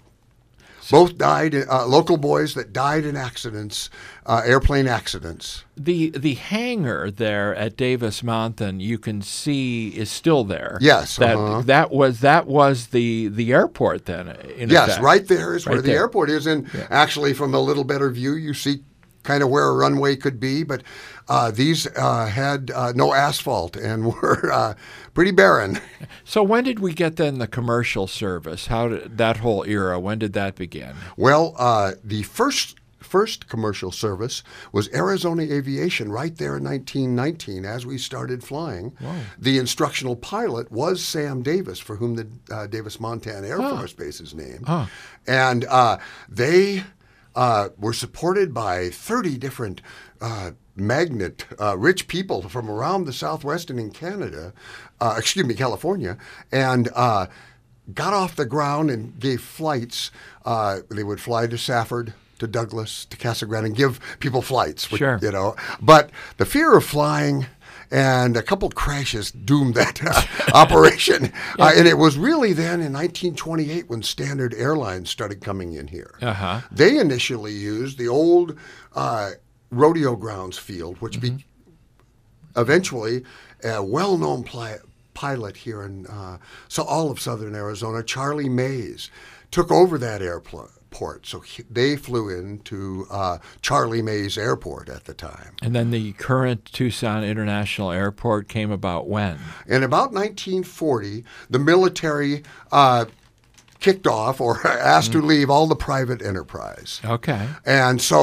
both died, uh, local boys that died in accidents, uh, airplane accidents. The the hangar there at Davis Mountain, you can see, is still there. Yes, that uh-huh. that was that was the the airport then. In yes, effect. right there is right where the there. airport is, and yeah. actually, from a little better view, you see kind of where a runway could be. But uh, these uh, had uh, no asphalt and were uh, pretty barren. So when did we get then the commercial service? How did that whole era? When did that begin? Well, uh, the first. First commercial service was Arizona Aviation right there in nineteen nineteen as we started flying. Wow. The instructional pilot was Sam Davis, for whom the uh, Davis Montana Air huh. Force Base is named. Huh. And uh, they uh, were supported by thirty different uh, magnet, uh, rich people from around the Southwest and in Canada, uh, excuse me, California, and uh, got off the ground and gave flights. Uh, they would fly to Safford, to Douglas, to Casa Grande, and give people flights. Which, sure. You know, but the fear of flying and a couple crashes doomed that uh, operation. Yeah. Uh, and it was really then in nineteen twenty-eight when Standard Airlines started coming in here. Uh-huh. They initially used the old uh, rodeo grounds field, which mm-hmm. be eventually a well-known pli- pilot here in uh, so all of southern Arizona, Charlie Mays, took over that airport. So he, they flew into uh, Charlie Mays Airport at the time. And then the current Tucson International Airport came about when? In about nineteen forty, the military uh, kicked off or asked mm. to leave all the private enterprise. Okay. And so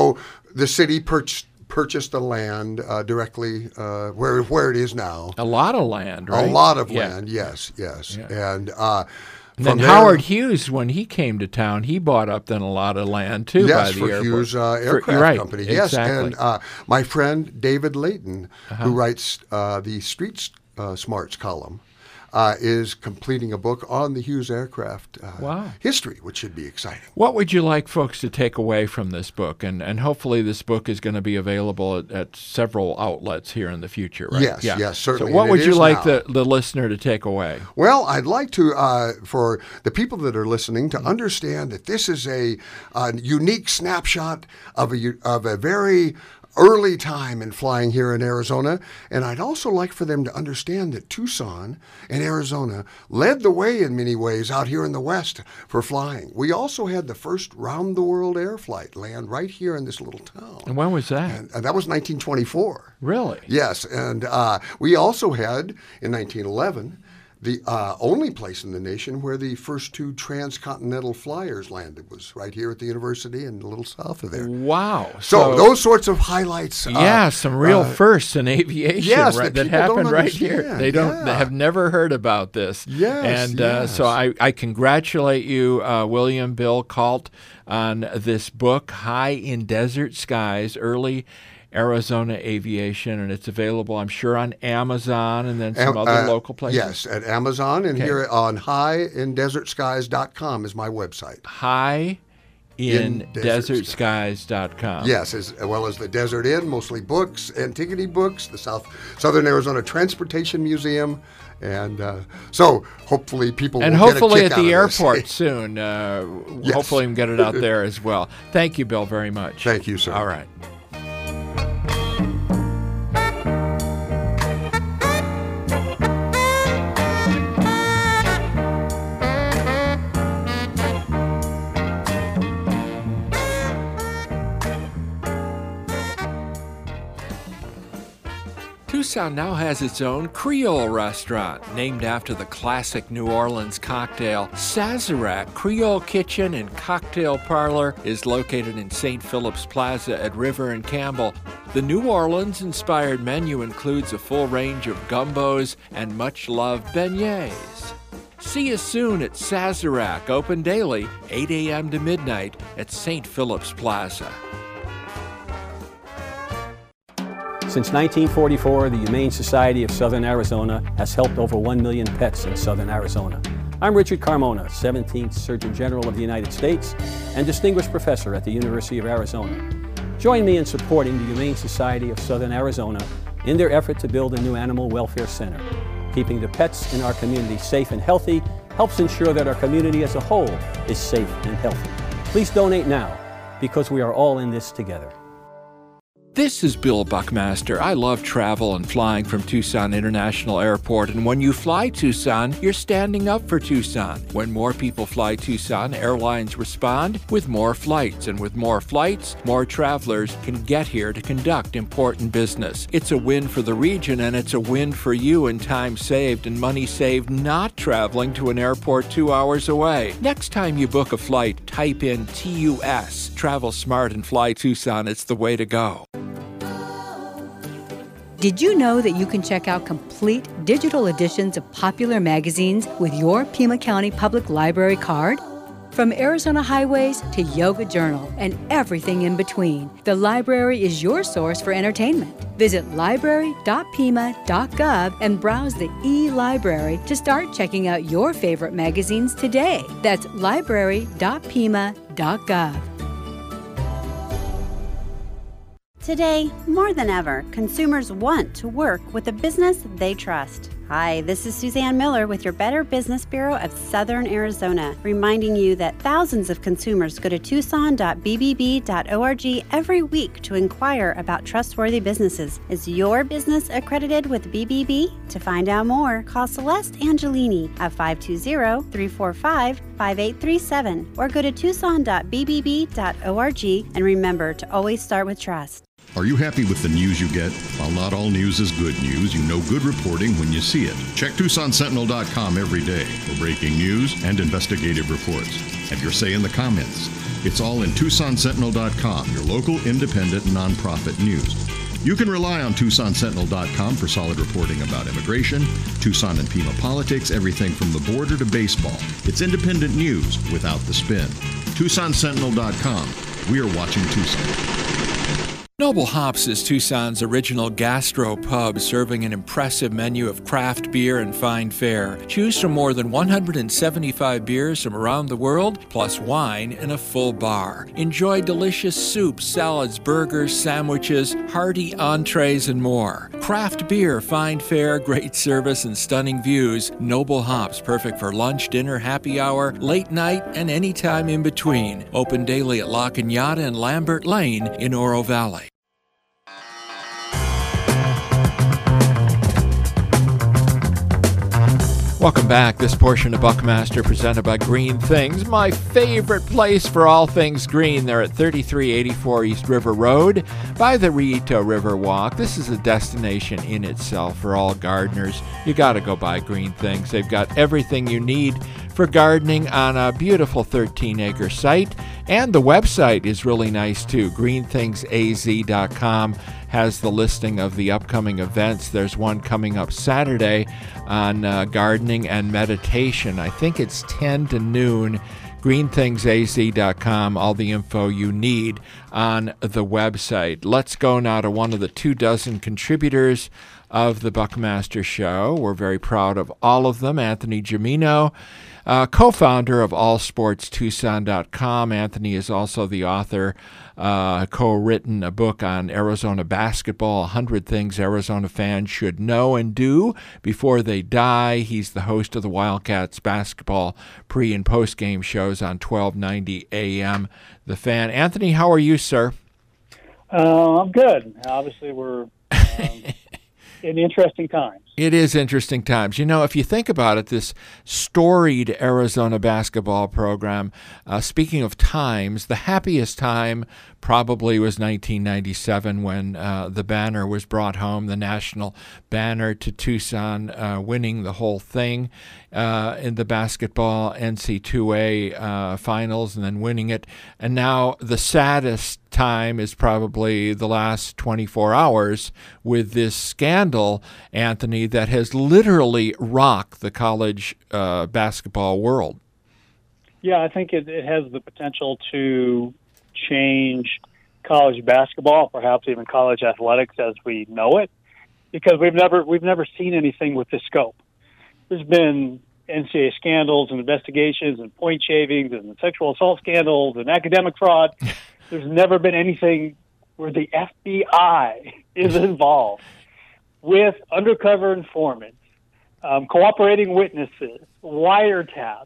the city purchased purchased the land uh, directly uh, where where it is now. A lot of land, right? A lot of yeah. land, yes, yes. Yeah. And uh, And then there, Howard Hughes, when he came to town, he bought up then a lot of land too yes, by the for airport. Hughes uh, Aircraft for, right, Company. Yes, exactly. and uh, my friend David Layton, Uh-huh. who writes uh, the Street uh, Smarts column, uh, is completing a book on the Hughes Aircraft uh, Wow. history, which should be exciting. What would you like folks to take away from this book? And and hopefully this book is going to be available at, at several outlets here in the future, right? Yes, yes, certainly. So what And would it you is like now. the, the listener to take away? Well, I'd like to, uh, for the people that are listening, to understand that this is a, a unique snapshot of a of a very early time in flying here in Arizona. And I'd also like for them to understand that Tucson and Arizona led the way in many ways out here in the West for flying. We also had the first round-the-world air flight land right here in this little town. And when was that? And, and that was nineteen twenty-four. Really? Yes, and uh, we also had, in nineteen eleven, the uh, only place in the nation where the first two transcontinental flyers landed was right here at the university and a little south of there. Wow. So, those sorts of highlights. Uh, yeah, some real uh, firsts in aviation yes, right, that that people don't happened right here. understand. They don't they Yeah. have never heard about this. Yes, And uh, so yes. I, I congratulate you, uh, William Bill Kalt, on this book, High in Desert Skies, Early Arizona Aviation, and it's available, I'm sure, on Amazon and then some Am- other uh, local places. Yes, at Amazon, and Okay. here on high in desert skies dot com is my website. High in desert skies dot com. Yes, as well as the Desert Inn, mostly books, antiquity books, the South Southern Arizona Transportation Museum, and uh, so hopefully people And will hopefully get at a kick the out of this. airport soon. Uh, Yes. Hopefully we can get it out there as well. Thank you, Bill, very much. Thank you, sir. All right. Tucson now has its own Creole restaurant, named after the classic New Orleans cocktail. Sazerac Creole Kitchen and Cocktail Parlor is located in Saint Philip's Plaza at River and Campbell. The New Orleans-inspired menu includes a full range of gumbos and much-loved beignets. See you soon at Sazerac, open daily, eight a.m. to midnight at Saint Philip's Plaza. Since nineteen forty-four, the Humane Society of Southern Arizona has helped over one million pets in Southern Arizona. I'm Richard Carmona, seventeenth Surgeon General of the United States and Distinguished Professor at the University of Arizona. Join me in supporting the Humane Society of Southern Arizona in their effort to build a new animal welfare center. Keeping the pets in our community safe and healthy helps ensure that our community as a whole is safe and healthy. Please donate now, because we are all in this together. This is Bill Buckmaster. I love travel and flying from Tucson International Airport, and when you fly Tucson, you're standing up for Tucson. When more people fly Tucson, airlines respond with more flights, and with more flights, more travelers can get here to conduct important business. It's a win for the region, and it's a win for you in time saved and money saved not traveling to an airport two hours away. Next time you book a flight, type in T U S. Travel smart and fly Tucson. It's the way to go. Did you know that you can check out complete digital editions of popular magazines with your Pima County Public Library card? From Arizona Highways to Yoga Journal and everything in between, the library is your source for entertainment. Visit library dot pima dot gov and browse the e-library to start checking out your favorite magazines today. That's library dot pima dot gov. Today, more than ever, consumers want to work with a business they trust. Hi, this is Suzanne Miller with your Better Business Bureau of Southern Arizona, reminding you that thousands of consumers go to tucson dot b b b dot org every week to inquire about trustworthy businesses. Is your business accredited with B B B? To find out more, call Celeste Angelini at five two zero, three four five, five eight three seven or go to tucson dot b b b dot org, and remember to always start with trust. Are you happy with the news you get? While not all news is good news, you know good reporting when you see it. Check Tucson Sentinel dot com every day for breaking news and investigative reports. Have your say in the comments. It's all in Tucson Sentinel dot com, your local independent nonprofit news. You can rely on Tucson Sentinel dot com for solid reporting about immigration, Tucson and Pima politics, everything from the border to baseball. It's independent news without the spin. Tucson Sentinel dot com. We are watching Tucson. Noble Hops is Tucson's original gastro pub, serving an impressive menu of craft beer and fine fare. Choose from more than one hundred seventy-five beers from around the world, plus wine and a full bar. Enjoy delicious soups, salads, burgers, sandwiches, hearty entrees, and more. Craft beer, fine fare, great service, and stunning views. Noble Hops, perfect for lunch, dinner, happy hour, late night, and any time in between. Open daily at La Cañada and Lambert Lane in Oro Valley. Welcome back. This portion of Buckmaster presented by Green Things, my favorite place for all things green. They're at thirty-three eighty-four East River Road by the Rito River Walk. This is a destination in itself for all gardeners. You got to go buy Green Things. They've got everything you need for gardening on a beautiful thirteen acre site. And the website is really nice too. green things a z dot com has the listing of the upcoming events. There's one coming up Saturday on uh, gardening and meditation. I think it's ten to noon. green things a z dot com, all the info you need on the website. Let's go now to one of the two dozen contributors of the Buckmaster Show. We're very proud of all of them. Anthony Gimino, uh, co-founder of all sports tucson dot com. Anthony is also the author, uh, co-written a book on Arizona basketball, one hundred Things Arizona Fans Should Know and Do Before They Die. He's the host of the Wildcats basketball pre- and post-game shows on twelve ninety A M The Fan. Anthony, how are you, sir? Uh, I'm good. Obviously, we're um, in interesting times. It is interesting times. You know, if you think about it, this storied Arizona basketball program, uh, speaking of times, the happiest time probably was nineteen ninety-seven when uh, the banner was brought home, the national banner to Tucson, uh, winning the whole thing uh, in the basketball N C double A uh, finals and then winning it. And now the saddest time is probably the last twenty-four hours with this scandal, Anthony, that has literally rocked the college uh, basketball world. Yeah, I think it, it has the potential to change college basketball, perhaps even college athletics as we know it, because we've never we've never seen anything with this scope. There's been N C double A scandals and investigations and point shavings and sexual assault scandals and academic fraud. There's never been anything where the F B I is involved with undercover informants, um, cooperating witnesses, wiretaps.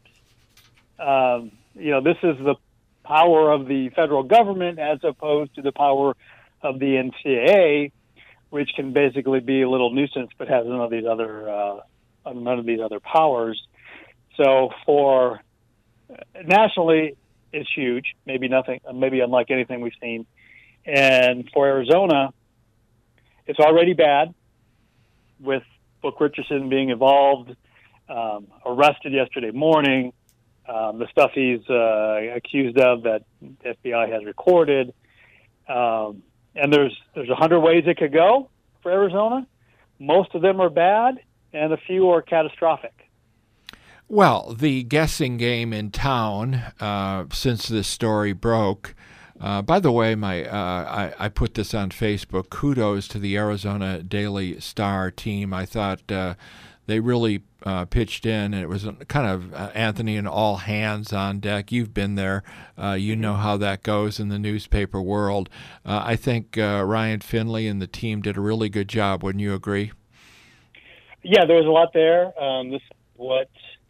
Um, you know, this is the power of the federal government as opposed to the power of the N C double A, which can basically be a little nuisance but has none of these other uh, none of these other powers. So for nationally, it's huge. Maybe nothing, maybe unlike anything we've seen. And for Arizona, it's already bad with Book Richardson being involved, um, arrested yesterday morning. Um, the stuff he's uh, accused of that the F B I has recorded. Um, and there's there's a hundred ways it could go for Arizona. Most of them are bad, and a few are catastrophic. Well, the guessing game in town uh, since this story broke. Uh, by the way, my uh, I, I put this on Facebook. Kudos to the Arizona Daily Star team. I thought uh, they really uh, pitched in, and it was kind of uh, Anthony and all hands on deck. You've been there. Uh, you know how that goes in the newspaper world. Uh, I think uh, Ryan Finley and the team did a really good job. Wouldn't you agree? Yeah, there was a lot there. Um, this is what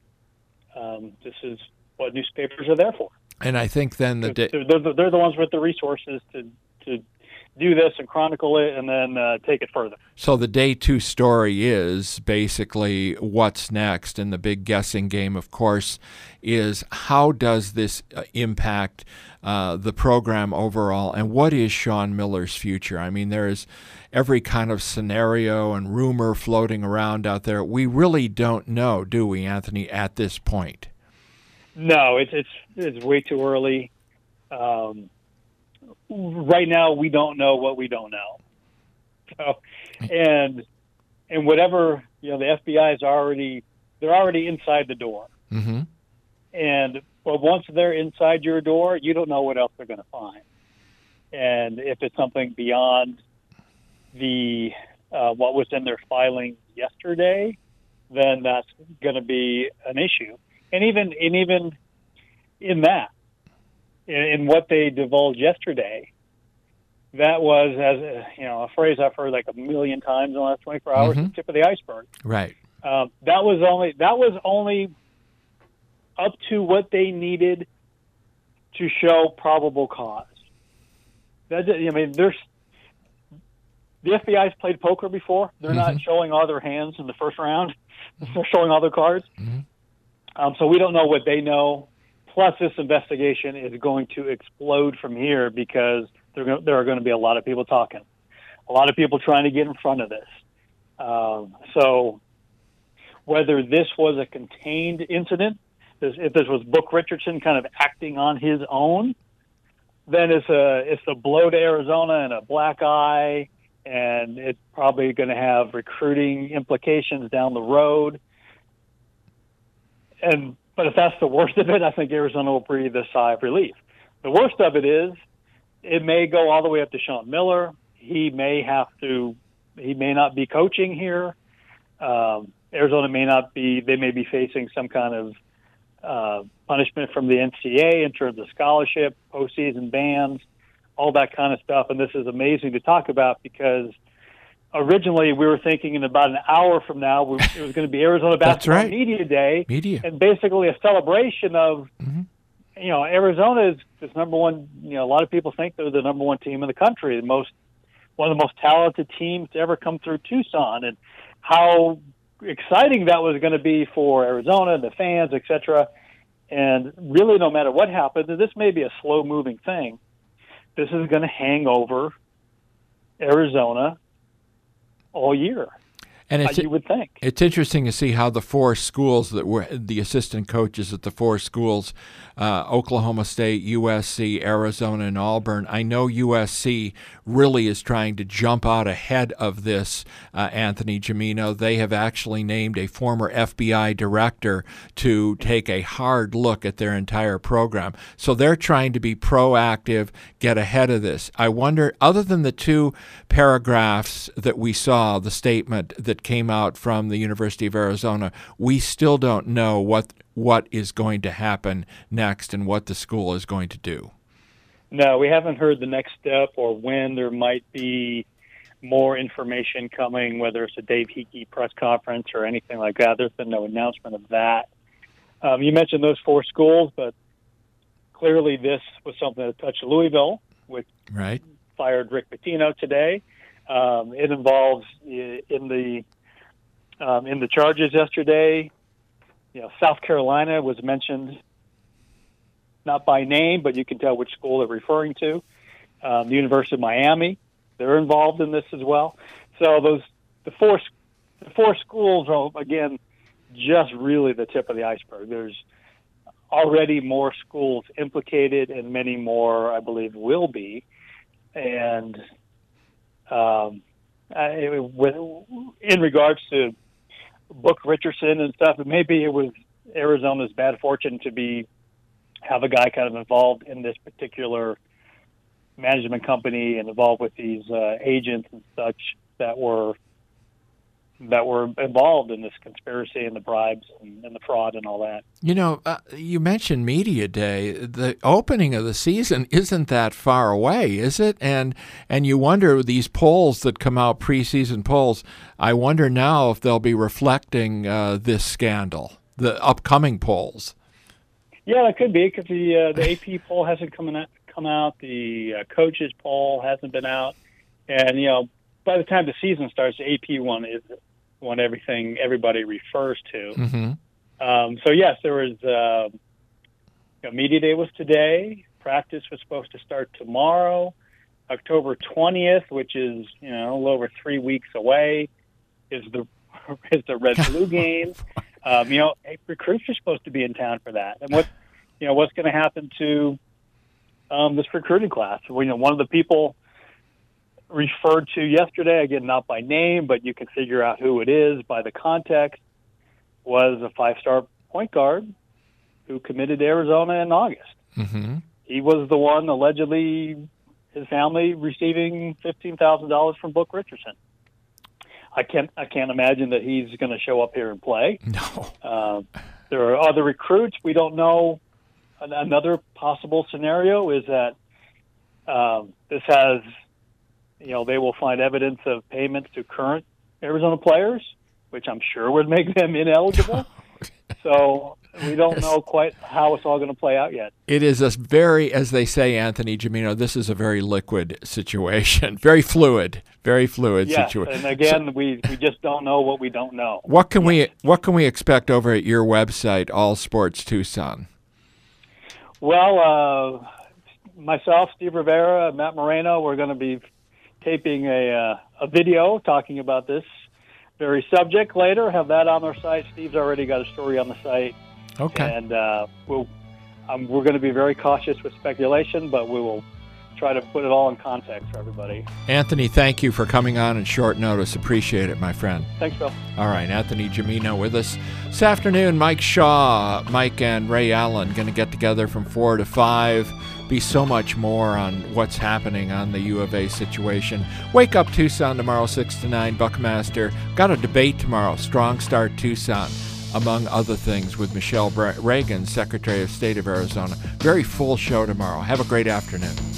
um, this is what newspapers are there for. And I think then the they're, they're, they're the ones with the resources to to do this and chronicle it and then uh, take it further. So the day two story is basically what's next, and the big guessing game, of course, is how does this uh, impact uh, the program overall, and what is Sean Miller's future? I mean, there is every kind of scenario and rumor floating around out there. We really don't know, do we, Anthony, at this point? No, it's it's it's way too early. um, right now we don't know what we don't know. So, and and whatever, you know, the F B I is already they're already inside the door. Mm-hmm. And but once they're inside your door, you don't know what else they're going to find. And if it's something beyond the uh, what was in their filing yesterday, then that's going to be an issue. And even and even in that, in, in what they divulged yesterday, that was, as a, you know, a phrase I've heard like a million times in the last twenty-four hours, Mm-hmm. the tip of the iceberg. Right. Um, that was only that was only up to what they needed to show probable cause. That, I mean, there's the F B I's played poker before. They're Mm-hmm. not showing all their hands in the first round. They're showing all their cards. Mm-hmm. Um, so we don't know what they know. Plus, this investigation is going to explode from here because there, go- there are going to be a lot of people talking, a lot of people trying to get in front of this. Um, so whether this was a contained incident, this, if this was Book Richardson kind of acting on his own, then it's a it's a blow to Arizona and a black eye, and it's probably going to have recruiting implications down the road. And but if that's the worst of it, I think Arizona will breathe a sigh of relief. The worst of it is it may go all the way up to Sean Miller. He may have to, he may not be coaching here. Um, Arizona may not be, they may be facing some kind of uh, punishment from the N C A A in terms of scholarship, postseason bans, all that kind of stuff. And this is amazing to talk about because originally we were thinking in about an hour from now we, it was going to be Arizona Basketball right. Media Day, Media. and basically a celebration of, Mm-hmm. you know, Arizona is, is number one. You know, a lot of people think they're the number one team in the country, the most one of the most talented teams to ever come through Tucson, and how exciting that was going to be for Arizona and the fans, et cetera. And really, no matter what happens, and this may be a slow-moving thing, this is going to hang over Arizona all year. And it's, uh, you would think. It's interesting to see how the four schools that were the assistant coaches at the four schools, uh, Oklahoma State, U S C, Arizona, and Auburn. I know U S C really is trying to jump out ahead of this, uh, Anthony Gimino. They have actually named a former F B I director to take a hard look at their entire program. So they're trying to be proactive, get ahead of this. I wonder, other than the two paragraphs that we saw, the statement that came out from the University of Arizona, we still don't know what what is going to happen next and what the school is going to do. No, we haven't heard the next step or when there might be more information coming, whether it's a Dave Hickey press conference or anything like that. There's been no announcement of that. Um, you mentioned those four schools, but clearly this was something that touched Louisville, which right. fired Rick Pitino today. Um, it involves in the um, in the charges yesterday. You know, South Carolina was mentioned, not by name, but you can tell which school they're referring to. Um, the University of Miami, they're involved in this as well. So those the four the four schools are again just really the tip of the iceberg. There's already more schools implicated, and many more, I believe, will be. And um, I, in regards to Book Richardson and stuff, maybe it was Arizona's bad fortune to be have a guy kind of involved in this particular management company and involved with these uh, agents and such that were that were involved in this conspiracy and the bribes and, and the fraud and all that. You know, uh, you mentioned Media Day. The opening of the season isn't that far away, is it? And and you wonder, these polls that come out, preseason polls, I wonder now if they'll be reflecting uh, this scandal, the upcoming polls. Yeah, that could be, because the uh, the A P poll hasn't come out, come out. The uh, coaches poll hasn't been out. And, you know, by the time the season starts, the A P one is one everything everybody refers to. Mm-hmm. Um, so yes, there was uh, you know, Media Day was today. Practice was supposed to start tomorrow, October twentieth, which is you know a little over three weeks away. Is the is the Red Blue game? Um, you know, hey, recruits are supposed to be in town for that. And what you know what's going to happen to um, this recruiting class. We, you know, one of the people referred to yesterday, again, not by name, but you can figure out who it is by the context, was a five-star point guard who committed to Arizona in August. Mm-hmm. He was the one allegedly, his family receiving fifteen thousand dollars from Book Richardson. I can't, I can't imagine that he's going to show up here and play. No. Uh, there are other recruits. We don't know. Another possible scenario is that um, this has, you know, they will find evidence of payments to current Arizona players, which I'm sure would make them ineligible. So we don't know quite how it's all going to play out yet. It is a very, as they say, Anthony Gimino, this is a very liquid situation, very fluid, very fluid yes, situation. And again, so, we, we just don't know what we don't know. What can yes. we what can we expect over at your website, All Sports Tucson? Well, uh, myself, Steve Rivera, Matt Moreno, we're going to be taping a uh, a video talking about this very subject later. Have that on our site. Steve's already got a story on the site. Okay. And uh, we'll, um, we're going to be very cautious with speculation, but we will try to put it all in context for everybody. Anthony, thank you for coming on in short notice. Appreciate it, my friend. Thanks, Bill. All right, Anthony Gimino with us. This afternoon, Mike Shaw, Mike and Ray Allen going to get together from four to five. Be so much more on what's happening on the U of A situation. Wake Up Tucson tomorrow, six to nine, Buckmaster. Got a debate tomorrow, Strong Start Tucson, among other things, with Michelle Reagan, Secretary of State of Arizona. Very full show tomorrow. Have a great afternoon.